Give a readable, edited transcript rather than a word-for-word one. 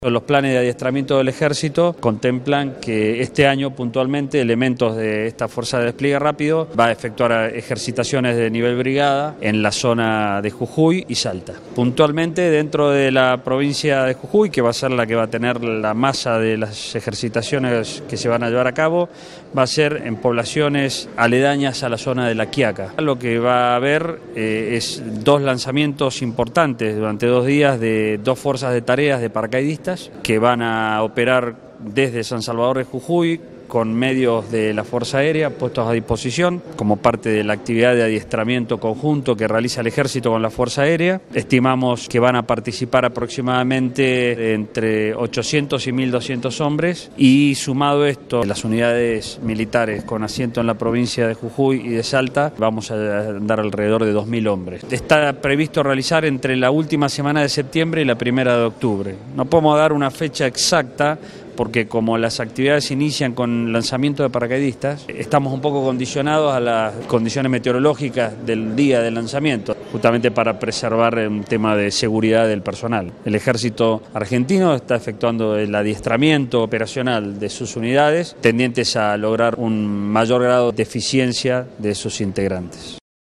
Los planes de adiestramiento del Ejército contemplan que este año puntualmente elementos de esta Fuerza de Despliegue Rápido va a efectuar ejercitaciones de nivel brigada en la zona de Jujuy y Salta. Puntualmente dentro de la provincia de Jujuy, que va a ser la que va a tener la masa de las ejercitaciones que se van a llevar a cabo, va a ser en poblaciones aledañas a la zona de La Quiaca. Lo que va a haber es dos lanzamientos importantes durante 2 días de 2 fuerzas de tareas de paracaidistas que van a operar desde San Salvador de Jujuy con medios de la Fuerza Aérea puestos a disposición como parte de la actividad de adiestramiento conjunto que realiza el Ejército con la Fuerza Aérea. Estimamos que van a participar aproximadamente entre 800 y 1.200 hombres y sumado esto, las unidades militares con asiento en la provincia de Jujuy y de Salta, vamos a andar alrededor de 2.000 hombres. Está previsto realizar entre la última semana de septiembre y la 1ª de octubre. No podemos dar una fecha exacta porque como las actividades se inician con lanzamiento de paracaidistas, estamos un poco condicionados a las condiciones meteorológicas del día del lanzamiento, justamente para preservar un tema de seguridad del personal. El Ejército argentino está efectuando el adiestramiento operacional de sus unidades, tendientes a lograr un mayor grado de eficiencia de sus integrantes.